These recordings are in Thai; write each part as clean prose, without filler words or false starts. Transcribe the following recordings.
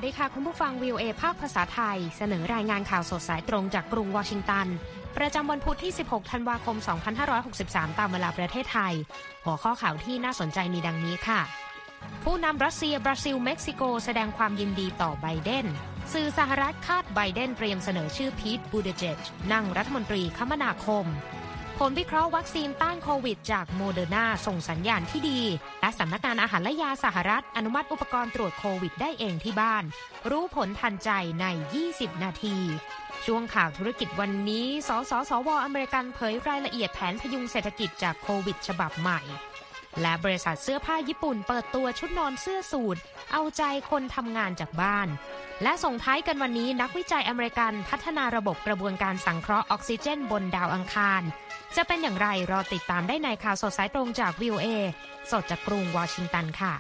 วัสดีค่ะคุณผู้ฟัง VOA ภาคภาษาไทยเสนอรายงานข่าวสดสายตรงจากกรุงวอชิงตันประจำวันพุธที่16ธันวาคม2563ตามเวลาประเทศไทยหัวข้อข่าวที่น่าสนใจมีดังนี้ค่ะผู้นำรัสเซียบราซิลเม็กซิโกแสดงความยินดีต่อไบเดนสื่อสหรัฐคาดไบเดนเตรียมเสนอชื่อพีท บูติเจจนั่งรัฐมนตรีคมนาคมผลวิเคราะห์วัคซีนต้านโควิดจากโมเดอร์นาส่งสัญญาณที่ดีและสำนักงานอาหารและยาสหรัฐอนุมัติอุปกรณ์ตรวจโควิดได้เองที่บ้านรู้ผลทันใจใน20นาทีช่วงข่าวธุรกิจวันนี้สสว.อเมริกันเผยรายละเอียดแผนพยุงเศรษฐกิจจากโควิดฉบับใหม่และบริษัทเสื้อผ้าญี่ปุ่นเปิดตัวชุดนอนเสื้อสูทเอาใจคนทำงานจากบ้านและส่งท้ายกันวันนี้นักวิจัยอเมริกันพัฒนาระบบกระบวนการสังเคราะห์ออกซิเจนบนดาวอังคารจะเป็นอย่างไรรอติดตามได้ในข่าวสดสายตรงจาก VOA สดจากกรุงวอชิงตันค่ะ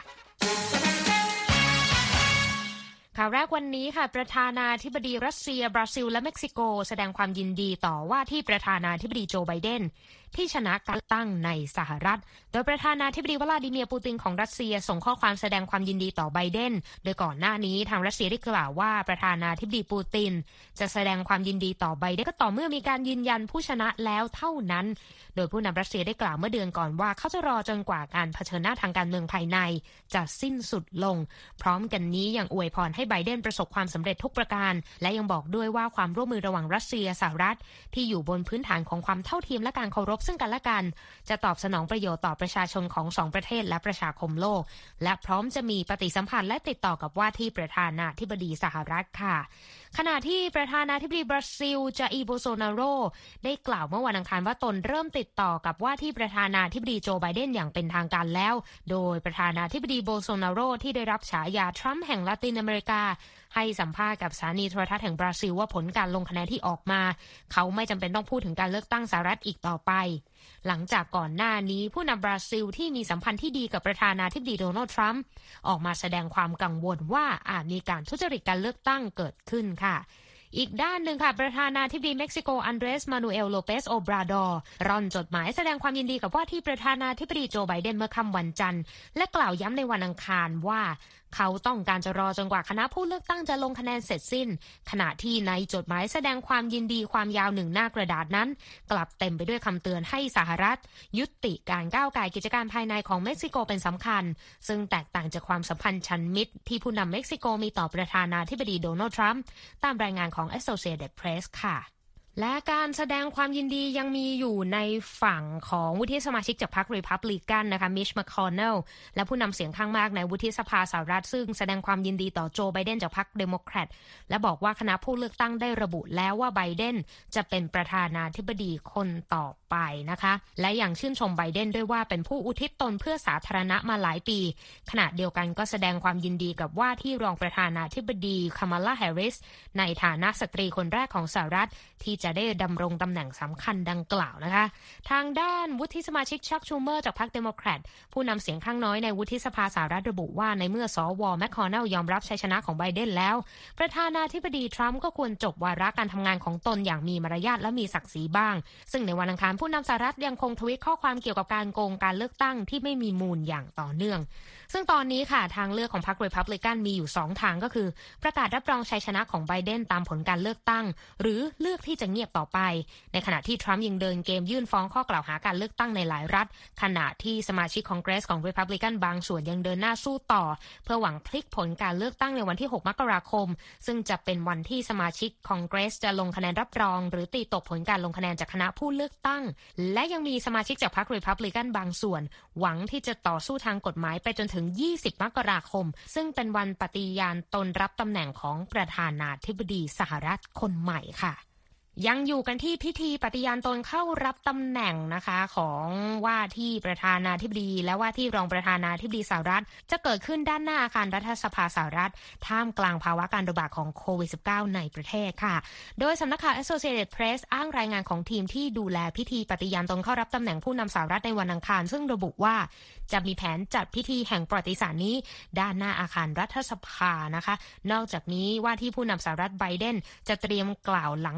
ข่าวแรกวันนี้ค่ะประธานาธิบดีรัสเซียบราซิลและเม็กซิโกแสดงความยินดีต่อว่าที่ประธานาธิบดีโจไบเดนที่ชนะการเลือกตั้งในสหรัฐโดยประธานาธิบดีวลาดิเมียร์ปูตินของรัสเซียส่งข้อความแสดงความยินดีต่อไบเดนโดยก่อนหน้านี้ทางรัสเซียได้กล่าวว่าประธานาธิบดีปูตินจะแสดงความยินดีต่อไบเดนก็ต่อเมื่อมีการยืนยันผู้ชนะแล้วเท่านั้นโดยผู้นำรัสเซียได้กล่าวเมื่อเดือนก่อนว่าเขาจะรอจนกว่าการเผชิญหน้าทางการเมืองภายในจะสิ้นสุดลงพร้อมกันนี้ยังอวยพรให้ไบเดนประสบความสำเร็จทุกประการและยังบอกด้วยว่าความร่วมมือระหว่างรัสเซียสหรัฐที่อยู่บนพื้นฐานของความเท่าเทียมและการเคารพซึ่งกันและกันจะตอบสนองประโยชน์ต่อประชาชนของ2ประเทศและประชาคมโลกและพร้อมจะมีปฏิสัมพันธ์และติดต่อกับว่าที่ประธานาธิบดีสหรัฐค่ะขณะที่ประธานาธิบดีบราซิลจาอิร์ โบโซนาโรได้กล่าวเมื่อวันอังคารว่าตนเริ่มติดต่อกับว่าที่ประธานาธิบดีโจไบเดนอย่างเป็นทางการแล้วโดยประธานาธิบดีโบโซนาโรที่ได้รับฉายาทรัมป์แห่งลาตินอเมริกาให้สัมภาษณ์กับสถานีโทรทัศน์แห่งบราซิลว่าผลการลงคะแนนที่ออกมาเขาไม่จำเป็นต้องพูดถึงการเลือกตั้งสหรัฐอีกต่อไปหลังจากก่อนหน้านี้ผู้นำบราซิลที่มีสัมพันธ์ที่ดีกับประธานาธิบดีโดนัลด์ทรัมป์ออกมาแสดงความกังวลว่าอาจมีการทุจริตการเลือกตั้งเกิดขึ้นค่ะอีกด้านหนึ่งค่ะประธานาธิบดีเม็กซิโกอันเดรส มานูเอล โลเปส โอบราดอร์ร่อนจดหมายแสดงความยินดีกับว่าที่ประธานาธิบดีโจไบเดนเมื่อค่ำวันจันทร์และกล่าวย้ำในวันอังคารว่าเขาต้องการจะรอจนกว่าคณะผู้เลือกตั้งจะลงคะแนนเสร็จสิ้นขณะที่ในจดหมายแสดงความยินดีความยาว1หน้ากระดาษนั้นกลับเต็มไปด้วยคำเตือนให้สหรัฐยุติการก้าวก่ายกิจการภายในของเม็กซิโกเป็นสำคัญซึ่งแตกต่างจากความสัมพันธ์ชันมิตรที่ผู้นำเม็กซิโกมีต่อประธานาธิบดีโดนัลด์ทรัมป์ตามรายงานของ Associated Press ค่ะและการแสดงความยินดียังมีอยู่ในฝั่งของวุฒิสมาชิกจากพรรครีพับลิกันนะคะมิช แมคคอนเนลและผู้นำเสียงข้างมากในวุฒิสภาสหรัฐซึ่งแสดงความยินดีต่อโจไบเดนจากพรรคเดโมแครตและบอกว่าคณะผู้เลือกตั้งได้ระบุแล้วว่าไบเดนจะเป็นประธานาธิบดีคนต่อไปนะคะและยังชื่นชมไบเดนด้วยว่าเป็นผู้อุทิศตนเพื่อสาธารณะมาหลายปีขณะเดียวกันก็แสดงความยินดีกับว่าที่รองประธานาธิบดีคามาลาแฮร์ริสในฐานะสตรีคนแรกของสหรัฐที่จะได้ดำรงตำแหน่งสำคัญดังกล่าวนะคะทางด้านวุฒิสมาชิกชักชูเมอร์จากพรรคเดโมแครตผู้นำเสียงข้างน้อยในวุฒิสภาสหรัฐระบุว่าในเมื่อสว.แมคคอนเนลยอมรับชัยชนะของไบเดนแล้วประธานาธิบดีทรัมป์ก็ควรจบวาระการทำงานของตนอย่างมีมารยาทและมีศักดิ์ศรีบ้างซึ่งในวันอังคารผู้นำสหรัฐยังคงทวีตข้อความเกี่ยวกับการโกงการเลือกตั้งที่ไม่มีมูลอย่างต่อเนื่องซึ่งตอนนี้ค่ะทางเลือกของพรรครีพับลิกันมีอยู่2ทางก็คือประกาศรับรองชัยชนะของไบเดนตามผลการเลือกตั้งหรือเลือกที่จะเงียบต่อไปในขณะที่ทรัมป์ยังเดินเกมยื่นฟ้องข้อกล่าวหาการเลือกตั้งในหลายรัฐขณะที่สมาชิกคองเกรสของรีพับลิกันบางส่วนยังเดินหน้าสู้ต่อเพื่อหวังพลิกผลการเลือกตั้งในวันที่6มกราคมซึ่งจะเป็นวันที่สมาชิกคองเกรสจะลงคะแนนรับรองหรือตีตกผลการลงคะแนนจากคณะผู้เลือกตั้งและยังมีสมาชิกจากพรรครีพับลิกันบางส่วนหวังที่จะต่อสู้ทางกฎหมายไปจนถึง20มกราคมซึ่งเป็นวันปฏิญาณตนรับตำแหน่งของประธานาธิบดีสหรัฐคนใหม่ค่ะยังอยู่กันที่พิธีปฏิญาณตนเข้ารับตำแหน่งนะคะของว่าที่ประธานาธิบดีและว่าที่รองประธานาธิบดีสหรัฐจะเกิดขึ้นด้านหน้าอาคารรัฐสภาสหรัฐท่ามกลางภาวะการระบาดของโควิด -19 ในประเทศค่ะโดยสำนักข่าว Associated Press อ้างรายงานของทีมที่ดูแลพิธีปฏิญาณตนเข้ารับตำแหน่งผู้นำสหรัฐในวันอังคารซึ่งระบุว่าจะมีแผนจัดพิธีแห่งประวัติศาสตร์นี้ด้านหน้าอาคารรัฐสภานะคะนอกจากนี้ว่าที่ผู้นำสหรัฐไบเดนจะเตรียมกล่าวหลังปฏิญาณ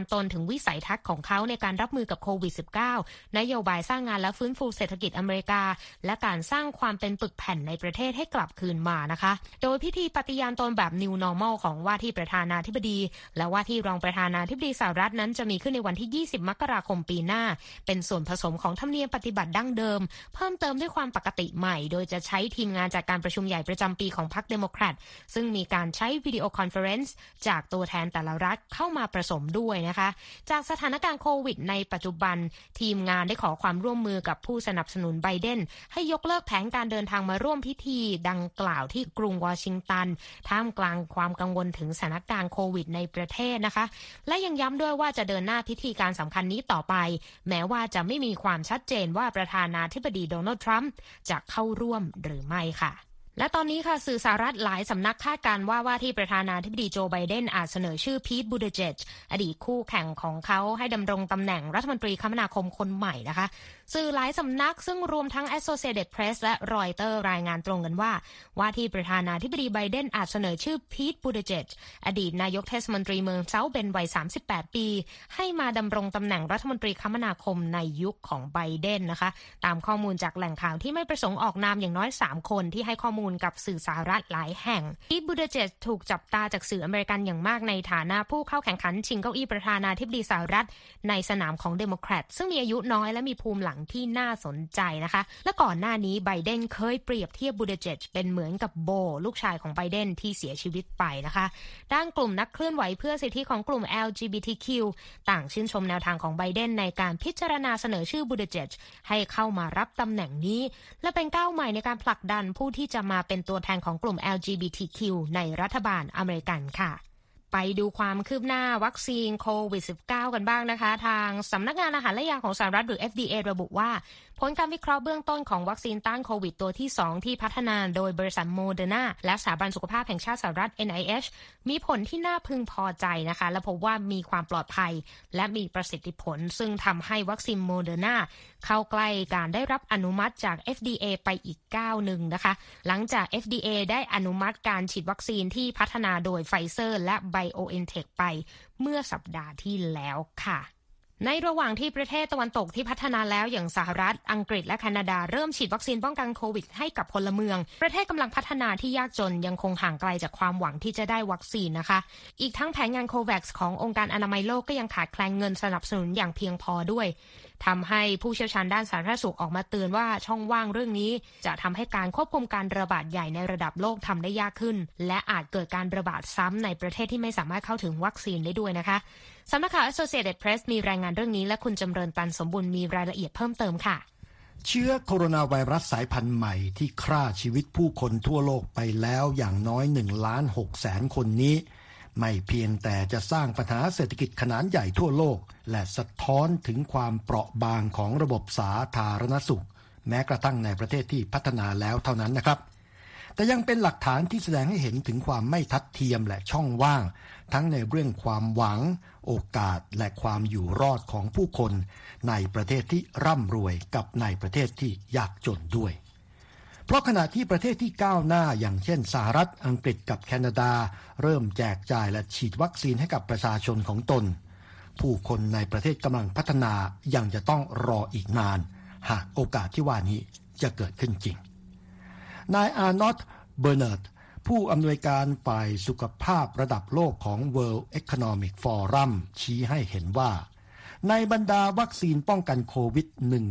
ตนถึงวิสัยทัศน์ของเขาในการรับมือกับโควิด -19 นโยบายสร้างงานและฟื้นฟูเศรษฐกิจอเมริกาและการสร้างความเป็นปึกแผ่นในประเทศให้กลับคืนมานะคะโดยพิธีปฏิญาณตนแบบ New Normal ของว่าที่ประธานาธิบดีและว่าที่รองประธานาธิบดีสหรัฐนั้นจะมีขึ้นในวันที่20มกราคมปีหน้าเป็นส่วนผสมของธรรมเนียมปฏิบัติดั้งเดิมเพิ่มเติมด้วยความปกติใหม่โดยจะใช้ทีมงานจากการประชุมใหญ่ประจำปีของพรรคเดโมแครตซึ่งมีการใช้วิดีโอคอนเฟอเรนซ์จากตัวแทนแต่ละรัฐเข้ามาผสมด้วยนะคะจากสถานการณ์โควิดในปัจจุบันทีมงานได้ขอความร่วมมือกับผู้สนับสนุนไบเดนให้ยกเลิกแผนการเดินทางมาร่วมพิธีดังกล่าวที่กรุงวอชิงตันท่ามกลางความกังวลถึงสถานการณ์โควิดในประเทศนะคะและยังย้ำด้วยว่าจะเดินหน้าพิธีการสำคัญนี้ต่อไปแม้ว่าจะไม่มีความชัดเจนว่าประธานาธิบดีโดนัลด์ทรัมป์จะเข้าร่วมหรือไม่ค่ะและตอนนี้ค่ะสื่อสหรัฐหลายสำนักคาดการณ์ว่าที่ประธานาธิบดีโจไบเดนอาจเสนอชื่อพีท บูติเจจอดีตคู่แข่งของเขาให้ดำรงตำแหน่งรัฐมนตรีคมนาคมคนใหม่นะคะสื่อหลายสำนักซึ่งรวมทั้ง Associated Press และ Reuters รายงานตรงกันว่าที่ประธานาธิบดีไบเดนอาจเสนอชื่อพีท บูติเจจอดีตนายกเทศมนตรีเมืองเซาท์เบนวัย38ปีให้มาดำรงตำแหน่งรัฐมนตรีคมนาคมในยุคของไบเดนนะคะตามข้อมูลจากแหล่งข่าวที่ไม่ประสงค์ออกนามอย่างน้อย3คนที่ให้ข้อมูลกับสื่อสหรัฐหลายแห่งพีท บูติเจจถูกจับตาจากสื่ออเมริกันอย่างมากในฐานะผู้เข้าแข่งขันชิงเก้าอี้ประธานาธิบดีสหรัฐในสนามของเดโมแครตซึ่งมีอายุน้อยและมีภูมิหลังที่น่าสนใจนะคะและก่อนหน้านี้ไบเดนเคยเปรียบเทียบบูติเจจเป็นเหมือนกับโบลูกชายของไบเดนที่เสียชีวิตไปนะคะด้านกลุ่มนักเคลื่อนไหวเพื่อสิทธิของกลุ่ม LGBTQ ต่างชื่นชมแนวทางของไบเดนในการพิจารณาเสนอชื่อบูติเจจให้เข้ามารับตำแหน่งนี้และเป็นก้าวใหม่ในการผลักดันผู้ที่จะมาเป็นตัวแทนของกลุ่ม LGBTQ ในรัฐบาลอเมริกันค่ะไปดูความคืบหน้าวัคซีนโควิด -19 กันบ้างนะคะทางสำนักงานอาหารและยาของสหรัฐหรือ FDA ระบุว่าผลการวิเคราะห์เบื้องต้นของวัคซีนต้านโควิดตัวที่2ที่พัฒนาโดยบริษัทโมเดอร์นาและสถาบันสุขภาพแห่งชาติสหรัฐ NIH มีผลที่น่าพึงพอใจนะคะและพบว่ามีความปลอดภัยและมีประสิทธิผลซึ่งทำให้วัคซีนโมเดอร์นาเข้าใกล้การได้รับอนุมัติจาก FDA ไปอีกก้าวหนึ่งนะคะหลังจาก FDA ได้อนุมัติการฉีดวัคซีนที่พัฒนาโดยไฟเซอร์และ BioNTech ไปเมื่อสัปดาห์ที่แล้วค่ะในระหว่างที่ประเทศตะวันตกที่พัฒนาแล้วอย่างสหรัฐอังกฤษและแคนาดาเริ่มฉีดวัคซีนป้องกันโควิดให้กับพลเมืองประเทศกำลังพัฒนาที่ยากจนยังคงห่างไกลจากความหวังที่จะได้วัคซีนนะคะอีกทั้งแผนงานโควัคซ์ขององค์การอนามัยโลกก็ยังขาดแคลนเงินสนับสนุนอย่างเพียงพอด้วยทำให้ผู้เชี่ยวชาญด้านสาธารณสุขออกมาเตือนว่าช่องว่างเรื่องนี้จะทำให้การควบคุมการระบาดใหญ่ในระดับโลกทำได้ยากขึ้นและอาจเกิดการระบาดซ้ำในประเทศที่ไม่สามารถเข้าถึงวัคซีนได้ด้วยนะคะสำนักข่าว Associated Press มีรายงานเรื่องนี้และคุณจำเริญตันสมบูรณ์มีรายละเอียดเพิ่มเติมค่ะเชื้อโคโรนาไวรัสสายพันธุ์ใหม่ที่ฆ่าชีวิตผู้คนทั่วโลกไปแล้วอย่างน้อย 1,600,000 คนนี้ไม่เพียงแต่จะสร้างปัญหาเศรษฐกิจขนาดใหญ่ทั่วโลกและสะท้อนถึงความเปราะบางของระบบสาธารณสุขแม้กระทั่งในประเทศที่พัฒนาแล้วเท่านั้นนะครับแต่ยังเป็นหลักฐานที่แสดงให้เห็นถึงความไม่ทัดเทียมและช่องว่างทั้งในเรื่องความหวังโอกาสและความอยู่รอดของผู้คนในประเทศที่ร่ำรวยกับในประเทศที่ยากจนด้วยเพราะขณะที่ประเทศที่ก้าวหน้าอย่างเช่นสหรัฐอังกฤษกับแคนาดาเริ่มแจกจ่ายและฉีดวัคซีนให้กับประชาชนของตนผู้คนในประเทศกำลังพัฒนายังจะต้องรออีกนานหากโอกาสที่ว่านี้จะเกิดขึ้นจริงนายอาร์นอต เบอร์เนิร์ดผู้อำนวยการฝ่ายสุขภาพระดับโลกของ World Economic Forum ชี้ให้เห็นว่าในบรรดาวัคซีนป้องกันโควิด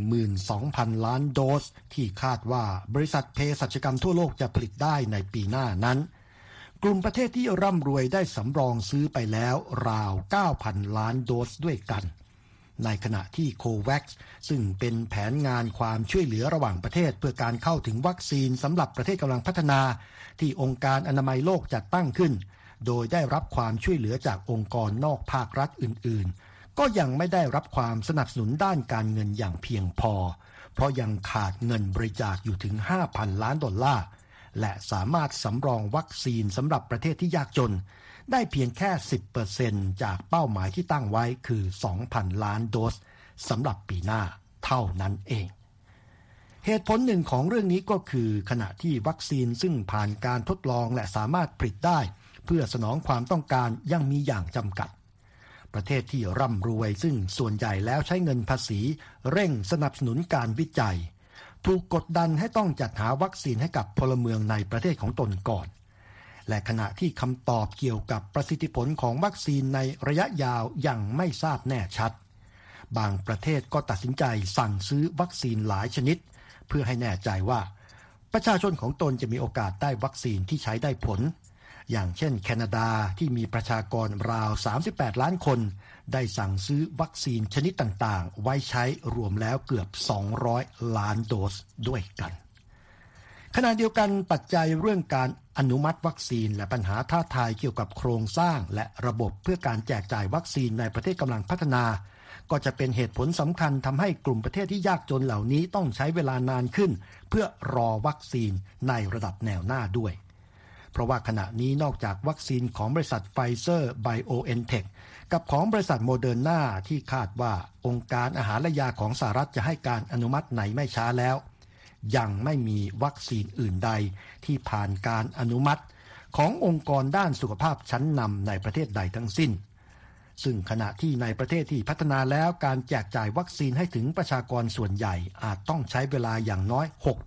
12,000 ล้านโดสที่คาดว่าบริษัทเภสัชกรรมทั่วโลกจะผลิตได้ในปีหน้านั้นกลุ่มประเทศที่ร่ำรวยได้สำรองซื้อไปแล้วราว 9,000 ล้านโดสด้วยกันในขณะที่โควัคซ์ซึ่งเป็นแผนงานความช่วยเหลือระหว่างประเทศเพื่อการเข้าถึงวัคซีนสำหรับประเทศกำลังพัฒนาที่องค์การอนามัยโลกจัดตั้งขึ้นโดยได้รับความช่วยเหลือจากองค์กรนอกภาครัฐอื่นๆก็ยังไม่ได้รับความสนับสนุนด้านการเงินอย่างเพียงพอเพราะยังขาดเงินบริจาคอยู่ถึง 5,000 ล้านดอลลาร์และสามารถสำรองวัคซีนสำหรับประเทศที่ยากจนได้เพียงแค่ 10% จากเป้าหมายที่ตั้งไว้คือ 2,000 ล้านโดสสำหรับปีหน้าเท่านั้นเองเหตุผลหนึ่งของเรื่องนี้ก็คือขณะที่วัคซีนซึ่งผ่านการทดลองและสามารถผลิตได้เพื่อสนองความต้องการยังมีอย่างจำกัดประเทศที่ร่ำรวยซึ่งส่วนใหญ่แล้วใช้เงินภาษีเร่งสนับสนุนการวิจัยถูกกดดันให้ต้องจัดหาวัคซีนให้กับพลเมืองในประเทศของตนก่อนและขณะที่คำตอบเกี่ยวกับประสิทธิผลของวัคซีนในระยะยาวยังไม่ทราบแน่ชัดบางประเทศก็ตัดสินใจสั่งซื้อวัคซีนหลายชนิดเพื่อให้แน่ใจว่าประชาชนของตนจะมีโอกาสได้วัคซีนที่ใช้ได้ผลอย่างเช่นแคนาดาที่มีประชากรราว38ล้านคนได้สั่งซื้อวัคซีนชนิดต่างๆไว้ใช้รวมแล้วเกือบ200ล้านโดสด้วยกันขณะเดียวกันปัจจัยเรื่องการอนุมัติวัคซีนและปัญหาท้าทายเกี่ยวกับโครงสร้างและระบบเพื่อการแจกจ่ายวัคซีนในประเทศกำลังพัฒนาก็จะเป็นเหตุผลสำคัญทำให้กลุ่มประเทศที่ยากจนเหล่านี้ต้องใช้เวลานานขึ้นเพื่อรอวัคซีนในระดับแนวหน้าด้วยเพราะว่าขณะนี้นอกจากวัคซีนของบริษัทไฟเซอร์ไบโอเอ็นเทคกับของบริษัทโมเดอร์นาที่คาดว่าองค์การอาหารและยาของสหรัฐจะให้การอนุมัติไหนไม่ช้าแล้วยังไม่มีวัคซีนอื่นใดที่ผ่านการอนุมัติขององค์กรด้านสุขภาพชั้นนำในประเทศใดทั้งสิ้นซึ่งขณะที่ในประเทศที่พัฒนาแล้วการแจกจ่ายวัคซีนให้ถึงประชากรส่วนใหญ่อาจต้องใช้เวลาอย่างน้อย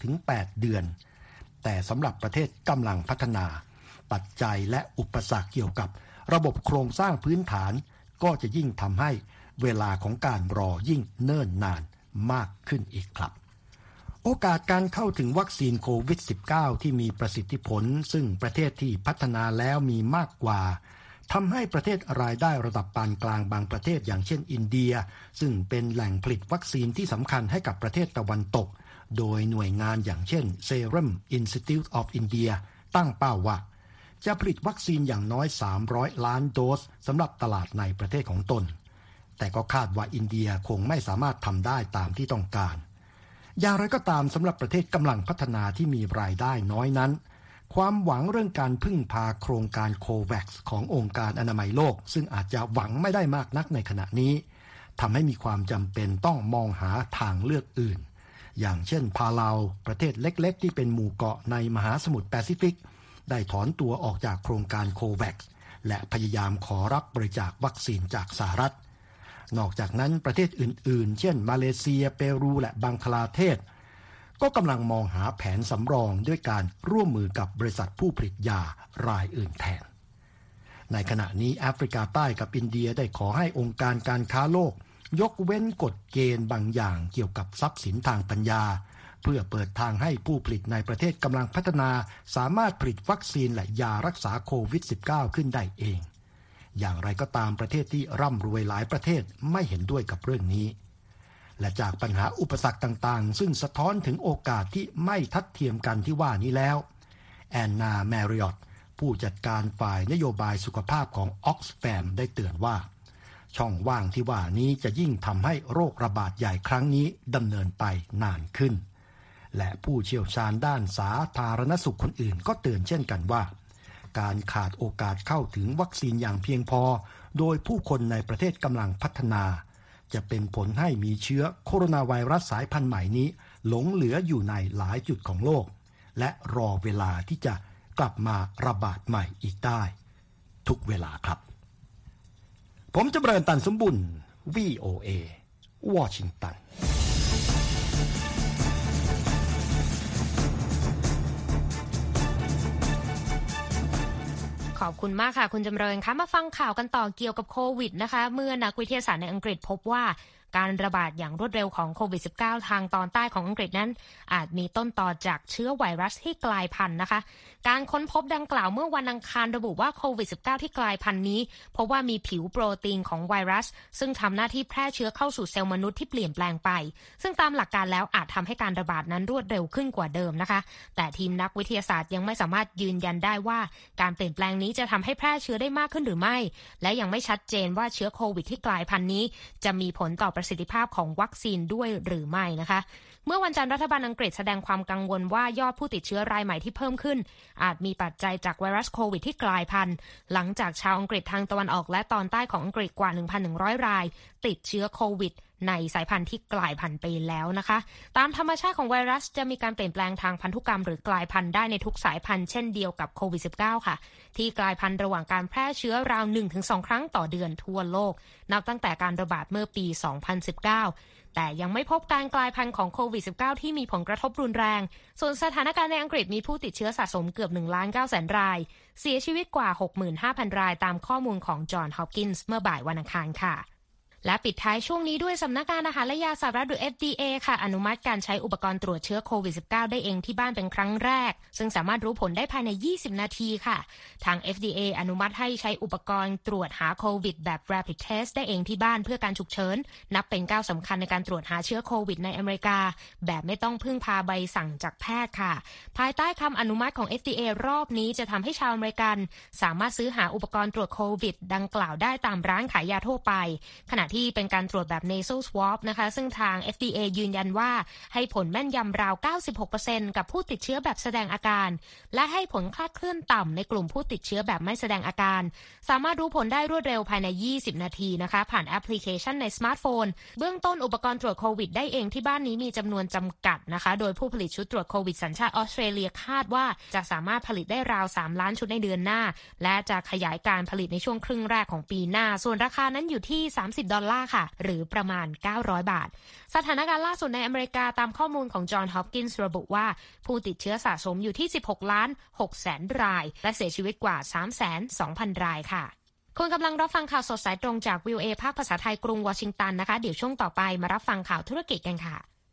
6-8 เดือนแต่สำหรับประเทศกำลังพัฒนาปัจจัยและอุปสรรคเกี่ยวกับระบบโครงสร้างพื้นฐานก็จะยิ่งทำให้เวลาของการรอยิ่งเนิ่นนานมากขึ้นอีกครับโอกาสการเข้าถึงวัคซีนโควิด -19 ที่มีประสิทธิผลซึ่งประเทศที่พัฒนาแล้วมีมากกว่าทำให้ประเทศรายได้ระดับปานกลางบางประเทศอย่างเช่นอินเดียซึ่งเป็นแหล่งผลิตวัคซีนที่สำคัญให้กับประเทศตะวันตกโดยหน่วยงานอย่างเช่น Serum Institute of India ตั้งเป้าว่าจะผลิตวัคซีนอย่างน้อย300ล้านโดสสำหรับตลาดในประเทศของตนแต่ก็คาดว่าอินเดียคงไม่สามารถทำได้ตามที่ต้องการอย่างไรก็ตามสำหรับประเทศกำลังพัฒนาที่มีรายได้น้อยนั้นความหวังเรื่องการพึ่งพาโครงการโควัคซ์ขององค์การอนามัยโลกซึ่งอาจจะหวังไม่ได้มากนักในขณะนี้ทำให้มีความจำเป็นต้องมองหาทางเลือกอื่นอย่างเช่นพาเลาประเทศเล็กๆที่เป็นหมู่เกาะในมหาสมุทรแปซิฟิกได้ถอนตัวออกจากโครงการโควัคซ์และพยายามขอรับบริจาควัคซีนจากสหรัฐนอกจากนั้นประเทศอื่นๆเช่นมาเลเซียเปรูและบังคลาเทศก็กำลังมองหาแผนสำรองด้วยการร่วมมือกับบริษัทผู้ผลิตยารายอื่นแทนในขณะนี้แอฟริกาใต้กับอินเดียได้ขอให้องค์การการค้าโลกยกเว้นกฎเกณฑ์บางอย่างเกี่ยวกับทรัพย์สินทางปัญญาเพื่อเปิดทางให้ผู้ผลิตในประเทศกำลังพัฒนาสามารถผลิตวัคซีนและยารักษาโควิด -19 ขึ้นได้เองอย่างไรก็ตามประเทศที่ร่ำรวยหลายประเทศไม่เห็นด้วยกับเรื่องนี้และจากปัญหาอุปสรรคต่างๆซึ่งสะท้อนถึงโอกาสที่ไม่ทัดเทียมกันที่ว่านี้แล้วแอนนาแมริออตผู้จัดการฝ่ายนโยบายสุขภาพของ Oxfam ได้เตือนว่าช่องว่างที่ว่านี้จะยิ่งทำให้โรคระบาดใหญ่ครั้งนี้ดำเนินไปนานขึ้นและผู้เชี่ยวชาญด้านสาธารณสุขคนอื่นก็เตือนเช่นกันว่าการขาดโอกาสเข้าถึงวัคซีนอย่างเพียงพอโดยผู้คนในประเทศกำลังพัฒนาจะเป็นผลให้มีเชื้อโคโรนาไวรัสสายพันธุ์ใหม่นี้หลงเหลืออยู่ในหลายจุดของโลกและรอเวลาที่จะกลับมาระบาดใหม่อีกได้ทุกเวลาครับผมจำเริญตันสมบุญ VOA วอชิงตันขอบคุณมากค่ะคุณจำเริญคะมาฟังข่าวกันต่อเกี่ยวกับโควิดนะคะเมื่อนักวิทยาศาสตร์ในอังกฤษพบว่าการระบาดอย่างรวดเร็วของโควิด -19 ทางตอนใต้ของอังกฤษนั้นอาจมีต้นตอจากเชื้อไวรัสที่กลายพันธุ์นะคะการค้นพบดังกล่าวเมื่อวันอังคารระบุว่าโควิด -19 ที่กลายพันธุ์นี้พบว่ามีผิวโปรตีนของไวรัสซึ่งทำหน้าที่แพร่เชื้อเข้าสู่เซลล์มนุษย์ที่เปลี่ยนแปลงไปซึ่งตามหลักการแล้วอาจทำให้การระบาดนั้นรวดเร็วขึ้นกว่าเดิมนะคะแต่ทีมนักวิทยาศาสตร์ยังไม่สามารถยืนยันได้ว่าการเปลี่ยนแปลงนี้จะทำให้แพร่เชื้อได้มากขึ้นหรือไม่และยังไม่ชัดเจนว่าเชื้อโควิดที่กลายพันธุ์นี้จะมีผลต่อประสิทธิภาพของวัคซีนด้วยหรือไม่นะคะเมื่อวันจันทร์รัฐบาลอังกฤษแสดงความกังวลว่ายอดผู้ติดเชื้อรายใหม่ที่เพิ่มขึ้นอาจมีปัจจัยจากไวรัสโควิดที่กลายพันธุ์หลังจากชาวอังกฤษทางตะวันออกและตอนใต้ของอังกฤษกว่า 1,100 รายติดเชื้อโควิดในสายพันธุ์ที่กลายพันธุ์ไปแล้วนะคะตามธรรมชาติของไวรัสจะมีการเปลี่ยนแปลงทางพันธุกรรมหรือกลายพันธุ์ได้ในทุกสายพันธุ์เช่นเดียวกับโควิด -19 ค่ะที่กลายพันธุ์ระหว่างการแพร่เชื้อราว 1-2 ครั้งต่อเดือนทั่วโลกนับตั้งแต่การระบาดเมื่อปี 2019 แต่ยังไม่พบการกลายพันธุ์ของโควิด -19 ที่มีผลกระทบรุนแรงส่วนสถานการณ์ในอังกฤษมีผู้ติดเชื้อสะสมเกือบ 1,900,000 รายเสียชีวิตกว่า 65,000 รายตามข้อมูลของจอห์นฮอปกินส์เมื่อบ่ายวันอังคารค่ะและปิดท้ายช่วงนี้ด้วยสำนักงานอาหารและยาสหรัฐหรือ FDA ค่ะอนุมัติการใช้อุปกรณ์ตรวจเชื้อโควิด -19 ได้เองที่บ้านเป็นครั้งแรกซึ่งสามารถรู้ผลได้ภายใน20นาทีค่ะทาง FDA อนุมัติให้ใช้อุปกรณ์ตรวจหาโควิดแบบ Rapid Test ได้เองที่บ้านเพื่อการฉุกเฉินนับเป็นก้าวสำคัญในการตรวจหาเชื้อโควิดในอเมริกาแบบไม่ต้องพึ่งพาใบสั่งจากแพทย์ค่ะภายใต้คำอนุมัติของ FDA รอบนี้จะทำให้ชาวอเมริกันสามารถซื้อหาอุปกรณ์ตรวจโควิดดังกล่าวได้ตามร้านขายยาทั่วไปขณะที่เป็นการตรวจแบบ nasal swab นะคะซึ่งทาง FDA ยืนยันว่าให้ผลแม่นยำราว 96% กับผู้ติดเชื้อแบบแสดงอาการและให้ผลคลาดเคลื่อนต่ำในกลุ่มผู้ติดเชื้อแบบไม่แสดงอาการสามารถรู้ผลได้รวดเร็วภายใน20นาทีนะคะผ่านแอปพลิเคชันในสมาร์ทโฟนเบื้องต้นอุปกรณ์ตรวจโควิดได้เองที่บ้านนี้มีจำนวนจำกัดนะคะโดยผู้ผลิตชุดตรวจโควิดสัญชาติออสเตรเลียคาดว่าจะสามารถผลิตได้ราว3ล้านชุดในเดือนหน้าและจะขยายการผลิตในช่วงครึ่งแรกของปีหน้าส่วนราคานั้นอยู่ที่$30ค่ะหรือประมาณ900 บาทสถานการณ์ล่าสุดในอเมริกาตามข้อมูลของจอห์นฮอปกินส์ระบุว่าผู้ติดเชื้อสะสมอยู่ที่ 16,600,000 รายและเสียชีวิตกว่า 320,000 รายค่ะคุณกำลังรับฟังข่าวสดสายตรงจาก VOA ภาคภาษาไทยกรุงวอชิงตันนะคะเดี๋ยวช่วงต่อไปมารับฟังข่าวธุรกิจกันค่ะ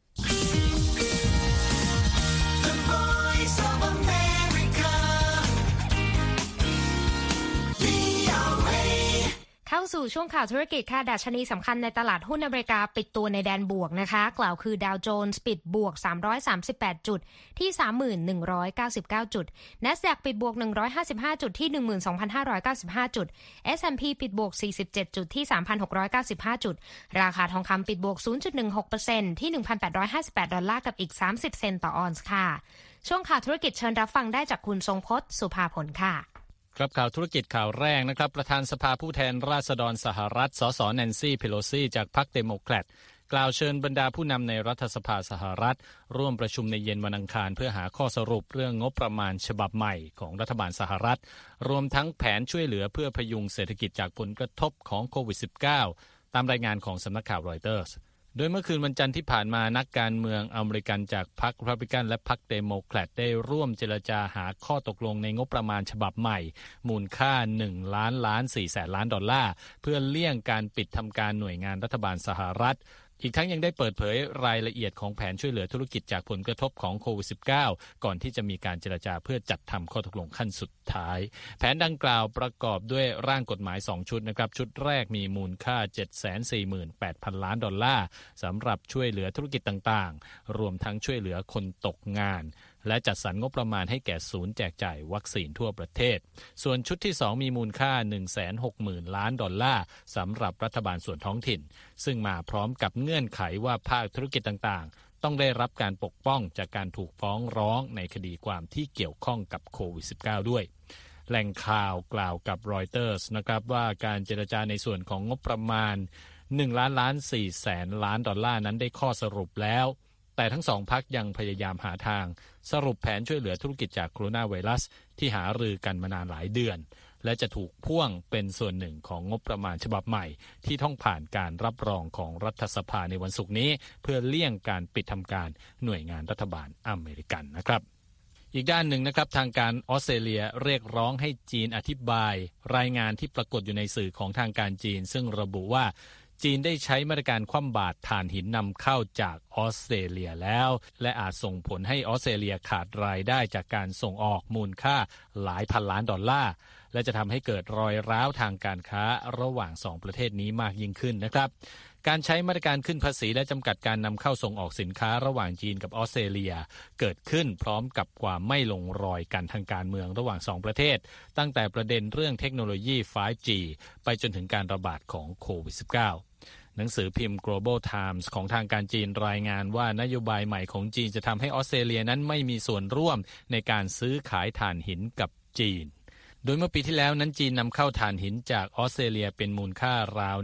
เข้าสู่ช่วงข่าวธุรกิจค่ะดัชนีสำคัญในตลาดหุ้นอเมริกาปิดตัวในแดนบวกนะคะกล่าวคือดาวโจนส์ปิดบวก338จุดที่ 31,199 จุด NASDAQ ปิดบวก155จุดที่ 12,595 จุด S&P ปิดบวก47จุดที่ 3,695 จุดราคาทองคำปิดบวก 0.16% ที่ $1,858 กับอีก30 เซนต์ต่อออนซ์ค่ะช่วงข่าวธุรกิจเชิญรับฟังได้จากคุณทรงพจน์สุภาผลค่ะครับข่าวธุรกิจข่าวแรกนะครับประธานสภาผู้แทนราษฎรสหรัฐสสแนนซี่เพโลซีจากพรรคเดโมแครตกล่าวเชิญบรรดาผู้นำในรัฐสภาสหรัฐร่วมประชุมในเย็นวันอังคารเพื่อหาข้อสรุปเรื่องงบประมาณฉบับใหม่ของรัฐบาลสหรัฐรวมทั้งแผนช่วยเหลือเพื่อพยุงเศรษฐกิจจากผลกระทบของโควิด -19 ตามรายงานของสำนักข่าวรอยเตอร์สโดยเมื่อคืนวันจันทร์ที่ผ่านมานักการเมืองอเมริกันจากพรรครีพับลิกันและพรรคเดโมแครตได้ร่วมเจรจาหาข้อตกลงในงบประมาณฉบับใหม่มูลค่า$1,400,000,000เพื่อเลี่ยงการปิดทำการหน่วยงานรัฐบาลสหรัฐอีกทั้งยังได้เปิดเผยรายละเอียดของแผนช่วยเหลือธุรกิจจากผลกระทบของโควิด -19 ก่อนที่จะมีการเจรจาเพื่อจัดทำข้อตกลงขั้นสุดท้ายแผนดังกล่าวประกอบด้วยร่างกฎหมาย2ชุดนะครับชุดแรกมีมูลค่า$748,000 ล้านสำหรับช่วยเหลือธุรกิจต่างๆรวมทั้งช่วยเหลือคนตกงานและจัดสรรงบประมาณให้แก่ศูนย์แจกจ่ายวัคซีนทั่วประเทศส่วนชุดที่2มีมูลค่า$160,000 ล้านสำหรับรัฐบาลส่วนท้องถิ่นซึ่งมาพร้อมกับเงื่อนไขว่าภาคธุรกิจต่างๆต้องได้รับการปกป้องจากการถูกฟ้องร้องในคดีความที่เกี่ยวข้องกับโควิด -19 ด้วยแหล่งข่าวกล่าวกับรอยเตอร์สนะครับว่าการเจรจาในส่วนของงบประมาณ$1,400,000 ล้านนั้นได้ข้อสรุปแล้วแต่ทั้งสองพรรคยังพยายามหาทางสรุปแผนช่วยเหลือธุรกิจจากโคโรนาไวรัสที่หารือกันมานานหลายเดือนและจะถูกพ่วงเป็นส่วนหนึ่งของงบประมาณฉบับใหม่ที่ต้องผ่านการรับรองของรัฐสภาในวันศุกร์นี้เพื่อเลี่ยงการปิดทำการหน่วยงานรัฐบาลอเมริกันนะครับอีกด้านหนึ่งนะครับทางการออสเตรเลียเรียกร้องให้จีนอธิบายรายงานที่ปรากฏอยู่ในสื่อของทางการจีนซึ่งระบุว่าจีนได้ใช้มาตรการคว่ำบาตรถ่านหินนำเข้าจากออสเตรเลียแล้วและอาจส่งผลให้ออสเตรเลียขาดรายได้จากการส่งออกมูลค่าหลายพันล้านดอลลาร์และจะทำให้เกิดรอยร้าวทางการค้าระหว่าง2ประเทศนี้มากยิ่งขึ้นนะครับการใช้มาตรการขึ้นภาษีและจำกัดการนำเข้าส่งออกสินค้าระหว่างจีนกับออสเตรเลียเกิดขึ้นพร้อมกับความไม่ลงรอยกันทางการเมืองระหว่าง2ประเทศตั้งแต่ประเด็นเรื่องเทคโนโลยี 5G ไปจนถึงการระบาดของโควิด -19หนังสือพิมพ์ Global Times ของทางการจีนรายงานว่านโยบายใหม่ของจีนจะทำให้ออสเตรเลียนั้นไม่มีส่วนร่วมในการซื้อขายถ่านหินกับจีนโดยเมื่อปีที่แล้วนั้นจีนนำเข้าถ่านหินจากออสเตรเลียเป็นมูลค่าราว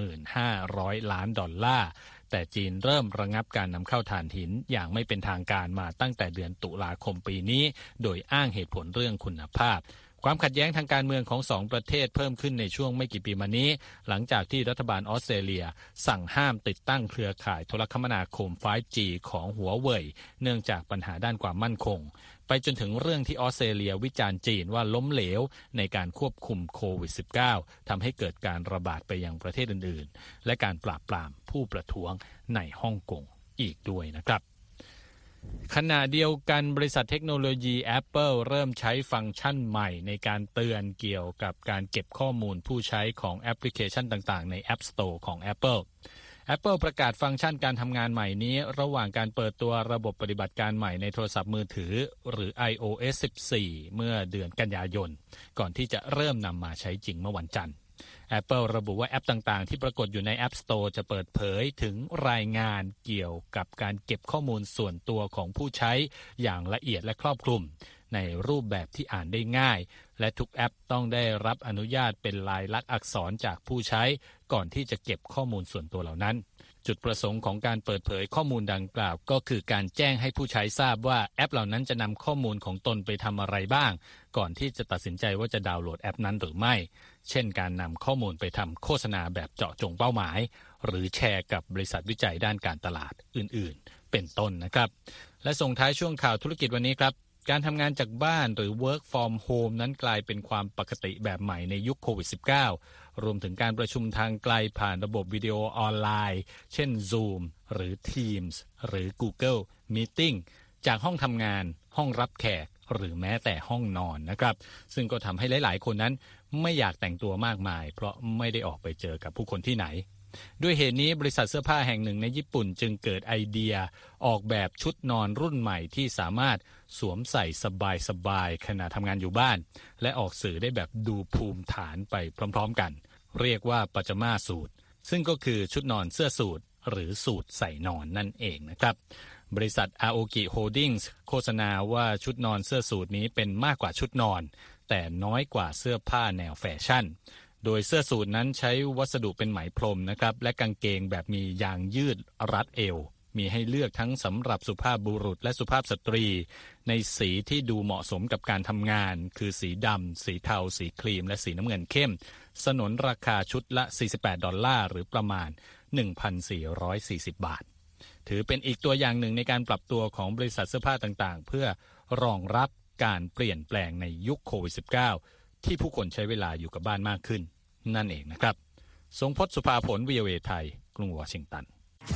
1,500 ล้านดอลลาร์แต่จีนเริ่มระงับการนำเข้าถ่านหินอย่างไม่เป็นทางการมาตั้งแต่เดือนตุลาคมปีนี้โดยอ้างเหตุผลเรื่องคุณภาพความขัดแย้งทางการเมืองของสองประเทศเพิ่มขึ้นในช่วงไม่กี่ปีมานี้หลังจากที่รัฐบาลออสเตรเลียสั่งห้ามติดตั้งเครือข่ายโทรคมนาคม 5G ของหัวเว่ยเนื่องจากปัญหาด้านความมั่นคงไปจนถึงเรื่องที่ออสเตรเลียวิจารณ์จีนว่าล้มเหลวในการควบคุมโควิด -19 ทำให้เกิดการระบาดไปยังประเทศอื่นๆและการปราบปรามผู้ประท้วงในฮ่องกงอีกด้วยนะครับขณะเดียวกันบริษัทเทคโนโลยี Apple เริ่มใช้ฟังก์ชันใหม่ในการเตือนเกี่ยวกับการเก็บข้อมูลผู้ใช้ของแอปพลิเคชันต่างๆใน App Store ของ Apple ประกาศฟังก์ชันการทำงานใหม่นี้ระหว่างการเปิดตัวระบบปฏิบัติการใหม่ในโทรศัพท์มือถือหรือ iOS 14 เมื่อเดือนกันยายนก่อนที่จะเริ่มนำมาใช้จริงเมื่อวันจันทร์ Apple ระบุว่าแอปต่างๆที่ปรากฏอยู่ใน App Store จะเปิดเผยถึงรายงานเกี่ยวกับการเก็บข้อมูลส่วนตัวของผู้ใช้อย่างละเอียดและครอบคลุมในรูปแบบที่อ่านได้ง่ายและทุกแอปต้องได้รับอนุญาตเป็นลายลักษณ์อักษรจากผู้ใช้ก่อนที่จะเก็บข้อมูลส่วนตัวเหล่านั้นจุดประสงค์ของการเปิดเผยข้อมูลดังกล่าวก็คือการแจ้งให้ผู้ใช้ทราบว่าแอปเหล่านั้นจะนำข้อมูลของตนไปทำอะไรบ้างก่อนที่จะตัดสินใจว่าจะดาวน์โหลดแอปนั้นหรือไม่เช่นการนำข้อมูลไปทำโฆษณาแบบเจาะจงเป้าหมายหรือแชร์กับบริษัทวิจัยด้านการตลาดอื่นๆเป็นต้นนะครับและส่งท้ายช่วงข่าวธุรกิจวันนี้ครับการทำงานจากบ้านหรือ work from home นั้นกลายเป็นความปกติแบบใหม่ในยุคโควิด -19 รวมถึงการประชุมทางไกลผ่านระบบวิดีโอออนไลน์เช่น Zoom หรือ Teams หรือ Google Meeting จากห้องทำงานห้องรับแขกหรือแม้แต่ห้องนอนนะครับซึ่งก็ทำให้หลายๆคนนั้นไม่อยากแต่งตัวมากมายเพราะไม่ได้ออกไปเจอกับผู้คนที่ไหนด้วยเหตุนี้บริษัทเสื้อผ้าแห่งหนึ่งในญี่ปุ่นจึงเกิดไอเดียออกแบบชุดนอนรุ่นใหม่ที่สามารถสวมใส่สบายๆขณะทำงานอยู่บ้านและออกสื่อได้แบบดูภูมิฐานไปพร้อมๆกันเรียกว่าปาจาม่าสูทซึ่งก็คือชุดนอนเสื้อสูทหรือสูทใส่นอนนั่นเองนะครับบริษัท Aoki Holdings โฆษณาว่าชุดนอนเสื้อสูทนี้เป็นมากกว่าชุดนอนแต่น้อยกว่าเสื้อผ้าแนวแฟชั่นโดยเสื้อสูทนั้นใช้วัสดุเป็นไหมพรมนะครับและกางเกงแบบมียางยืดรัดเอวมีให้เลือกทั้งสำหรับสุภาพบุรุษและสุภาพสตรีในสีที่ดูเหมาะสมกับการทำงานคือสีดำสีเทาสีครีมและสีน้ำเงินเข้มสนนราคาชุดละ$48หรือประมาณ 1,440 บาทถือเป็นอีกตัวอย่างหนึ่งในการปรับตัวของบริษัทเสื้อผ้าต่างๆเพื่อรองรับการเปลี่ยนแปลงในยุคโควิด -19 ที่ผู้คนใช้เวลาอยู่กับบ้านมากขึ้นนั่นเองนะครับทรงพจน์สุภาผล VOA ไทยกรุงวอชิงตัน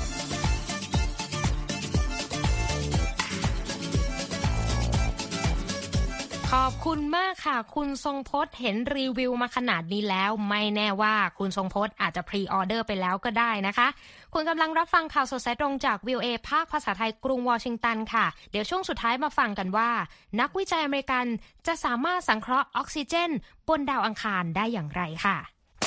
ขอบคุณมากค่ะคุณทรงพจน์เห็นรีวิวมาขนาดนี้แล้วไม่แน่ว่าคุณทรงพจน์อาจจะพรีออเดอร์ไปแล้วก็ได้นะคะคุณกำลังรับฟังข่าวสดสายตรงจาก VOA ภาคภาษาไทยกรุงวอชิงตันค่ะเดี๋ยวช่วงสุดท้ายมาฟังกันว่านักวิจัยอเมริกันจะสามารถสังเคราะห์ออกซิเจนบนดาวอังคารได้อย่างไรค่ะ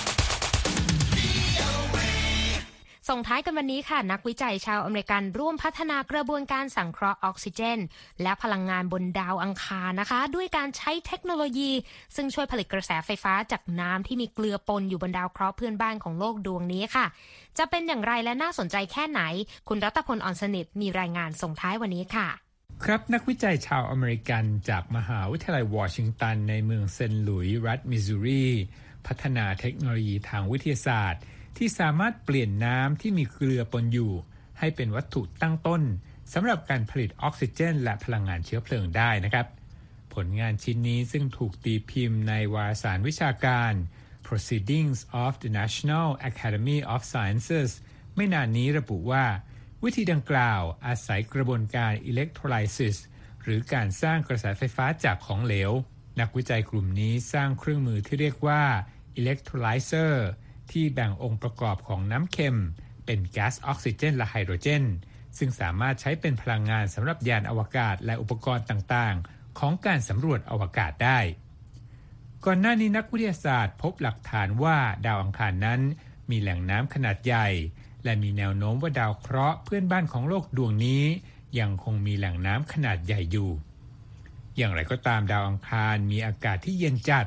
ส่งท้ายกันวันนี้ค่ะนักวิจัยชาวอเมริกันร่วมพัฒนากระบวนการสังเคราะห์ออกซิเจนและพลังงานบนดาวอังคารนะคะด้วยการใช้เทคโนโลยีซึ่งช่วยผลิตกระแสไฟฟ้าจากน้ำที่มีเกลือปนอยู่บนดาวเคราะห์เพื่อนบ้านของโลกดวงนี้ค่ะจะเป็นอย่างไรและน่าสนใจแค่ไหนคุณรัตพล อ่อนสนิทมีรายงานส่งท้ายวันนี้ค่ะครับนักวิจัยชาวอเมริกันจากมหาวิทยาลัยวอชิงตันในเมืองเซนต์หลุยส์รัฐมิสซูรีพัฒนาเทคโนโลยีทางวิทยาศาสตร์ที่สามารถเปลี่ยนน้ำที่มีเกลือปนอยู่ให้เป็นวัตถุตั้งต้นสำหรับการผลิตออกซิเจนและพลังงานเชื้อเพลิงได้นะครับผลงานชิ้นนี้ซึ่งถูกตีพิมพ์ในวารสารวิชาการ Proceedings of the National Academy of Sciences ไม่นานนี้ระบุว่าวิธีดังกล่าวอาศัยกระบวนการอิเล็กโทรไลซิสหรือการสร้างกระแสไฟฟ้าจากของเหลวนักวิจัยกลุ่มนี้สร้างเครื่องมือที่เรียกว่าอิเล็กโทรไลเซอร์ที่แบ่งองค์ประกอบของน้ำเค็มเป็นก๊าซออกซิเจนและไฮโดรเจนซึ่งสามารถใช้เป็นพลังงานสำหรับยานอวกาศและอุปกรณ์ต่างๆของการสำรวจอวกาศได้ก่อนหน้านี้นักวิทยาศาสตร์พบหลักฐานว่าดาวอังคารนั้นมีแหล่งน้ำขนาดใหญ่และมีแนวโน้มว่าดาวเคราะห์เพื่อนบ้านของโลกดวงนี้ยังคงมีแหล่งน้ำขนาดใหญ่อยู่อย่างไรก็ตามดาวอังคารมีอากาศที่เย็นจัด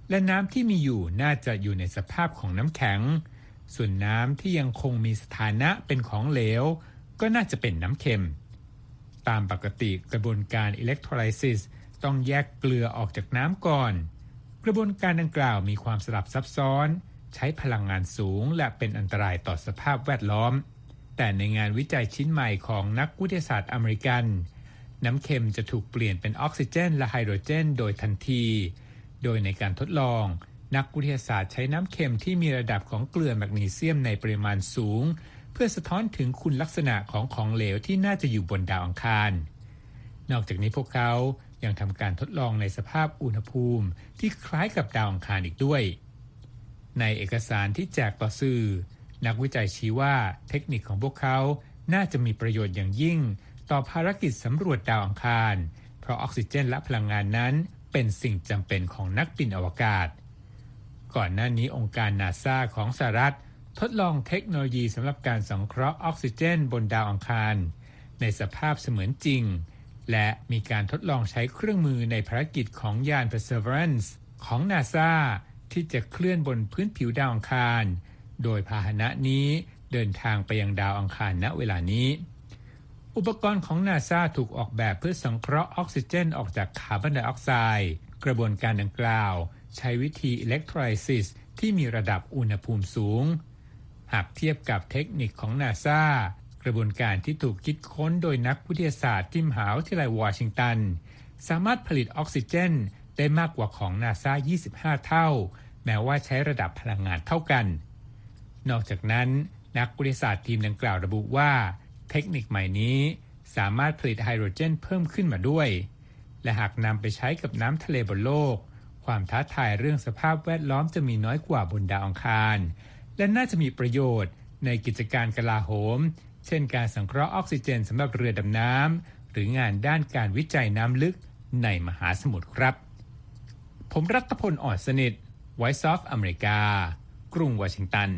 และน้ำที่มีอยู่น่าจะอยู่ในสภาพของน้ำแข็งส่วนน้ำที่ยังคงมีสถานะเป็นของเหลวก็น่าจะเป็นน้ำเค็มตามปกติกระบวนการอิเล็กโทรไลซิสต้องแยกเกลือออกจากน้ำก่อนกระบวนการดังกล่าวมีความสลับซับซ้อนใช้พลังงานสูงและเป็นอันตรายต่อสภาพแวดล้อมแต่ในงานวิจัยชิ้นใหม่ของนักวิทยาศาสตร์อเมริกันน้ำเค็มจะถูกเปลี่ยนเป็นออกซิเจนและไฮโดรเจนโดยทันทีโดยในการทดลองนักวิทยาศาสตร์ใช้น้ำเค็มที่มีระดับของเกลือแมกนีเซียมในปริมาณสูงเพื่อสะท้อนถึงคุณลักษณะของเหลวที่น่าจะอยู่บนดาวอังคารนอกจากนี้พวกเขายังทำการทดลองในสภาพอุณหภูมิที่คล้ายกับดาวอังคารอีกด้วยในเอกสารที่แจกต่อสื่อนักวิจัยชี้ว่าเทคนิคของพวกเขาน่าจะมีประโยชน์อย่างยิ่งต่อภารกิจสำรวจดาวอังคารเพราะออกซิเจนและพลังงานนั้นเป็นสิ่งจำเป็นของนักบินอวกาศก่อนหน้านี้องค์การนาซาของสหรัฐทดลองเทคโนโลยีสำหรับการสังเคราะห์ออกซิเจนบนดาวอังคารในสภาพเสมือนจริงและมีการทดลองใช้เครื่องมือในภารกิจของยาน Perseverance ของนาซาที่จะเคลื่อนบนพื้นผิวดาวอังคารโดยพาหนะนี้เดินทางไปยังดาวอังคารณเวลานี้อุปกรณ์ของนาซาถูกออกแบบเพื่อสังเคราะห์ออกซิเจนออกจากคาร์บอนไดออกไซด์กระบวนการดังกล่าวใช้วิธีอิเล็กโทรไลซิสที่มีระดับอุณหภูมิสูงหากเทียบกับเทคนิคของนาซากระบวนการที่ถูกคิดค้นโดยนักวิทยาศาสตร์ที่มหาวิทยาลัยวอชิงตันสามารถผลิตออกซิเจนได้มากกว่าของนาซา25 เท่าแม้ว่าใช้ระดับพลังงานเท่ากันนอกจากนั้นนักวิทยาศาสตร์ทีมดังกล่าวระบุว่าเทคนิคใหม่นี้สามารถผลิตไฮโดรเจนเพิ่มขึ้นมาด้วยและหากนำไปใช้กับน้ำทะเลบนโลกความท้าทายเรื่องสภาพแวดล้อมจะมีน้อยกว่าบนดาวอังคารและน่าจะมีประโยชน์ในกิจการกลาโหมเช่นการสังเคราะห์ออกซิเจนสำหรับเรือดำน้ำหรืองานด้านการวิจัยน้ำลึกในมหาสมุทรครับผมรัตพล อ่อนสนิท Voice of America กรุงวอชิงตัน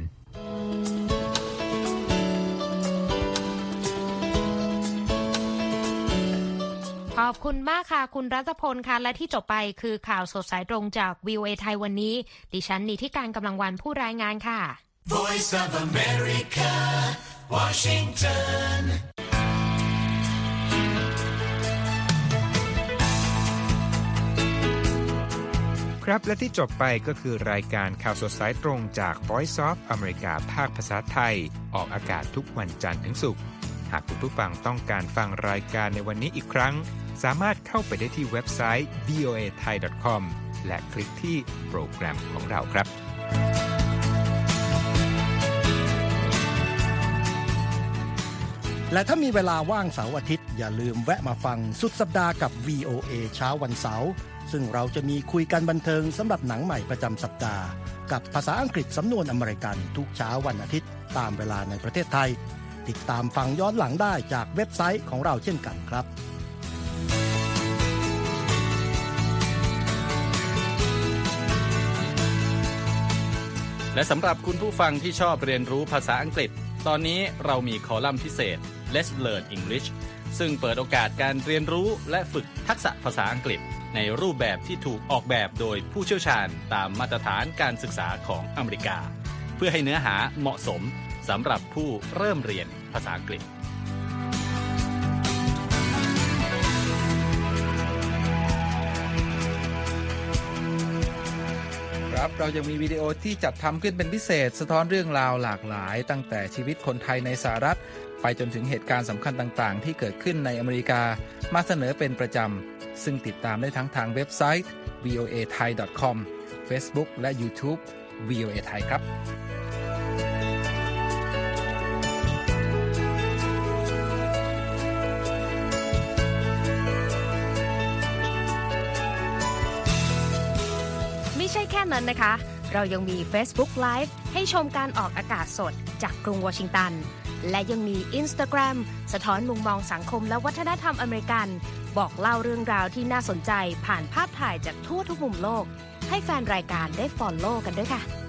ขอบคุณมากค่ะคุณรัตพลค่ะและที่จบไปคือข่าวสดสายตรงจาก VOA ไทยวันนี้ดิฉันนิธิการกำลังวันผู้รายงานค่ะ Voice of America Washington ครับและที่จบไปก็คือรายการข่าวสดสายตรงจาก Voice of America ภาคภาษาไทยออกอากาศทุกวันจันทร์ถึงศุกร์หากคุณผู้ฟังต้องการฟังรายการในวันนี้อีกครั้งสามารถเข้าไปได้ที่เว็บไซต์ voathai.com และคลิกที่โปรแกรมของเราครับและถ้ามีเวลาว่างเสาร์อาทิตย์อย่าลืมแวะมาฟังสุดสัปดาห์กับ VOA เช้าวันเสาร์ซึ่งเราจะมีคุยกันบันเทิงสำหรับหนังใหม่ประจำสัปดาห์กับภาษาอังกฤษสำนวนอเมริกันทุกเช้าวันอาทิตย์ตามเวลาในประเทศไทยติดตามฟังย้อนหลังได้จากเว็บไซต์ของเราเช่นกันครับและสำหรับคุณผู้ฟังที่ชอบเรียนรู้ภาษาอังกฤษตอนนี้เรามีคอลัมน์พิเศษ Let's Learn English ซึ่งเปิดโอกาสการเรียนรู้และฝึกทักษะภาษาอังกฤษในรูปแบบที่ถูกออกแบบโดยผู้เชี่ยวชาญตามมาตรฐานการศึกษาของอเมริกาเพื่อให้เนื้อหาเหมาะสมสำหรับผู้เริ่มเรียนภาษาอังกฤษครับเรายังมีวิดีโอที่จัดทำขึ้นเป็นพิเศษสะท้อนเรื่องราวหลากหลายตั้งแต่ชีวิตคนไทยในสหรัฐไปจนถึงเหตุการณ์สำคัญต่างๆที่เกิดขึ้นในอเมริกามาเสนอเป็นประจำซึ่งติดตามได้ทั้งทางเว็บไซต์ voathai.com Facebook และ YouTube VOA Thai ครับไม่ใช่แค่นั้นนะคะเรายังมี Facebook Live ให้ชมการออกอากาศสดจากกรุงวอชิงตันและยังมี Instagram สะท้อนมุมมองสังคมและวัฒนธรรมอเมริกันบอกเล่าเรื่องราวที่น่าสนใจผ่านภาพถ่ายจากทั่วทุกมุมโลกให้แฟนรายการได้ follow กันด้วยค่ะ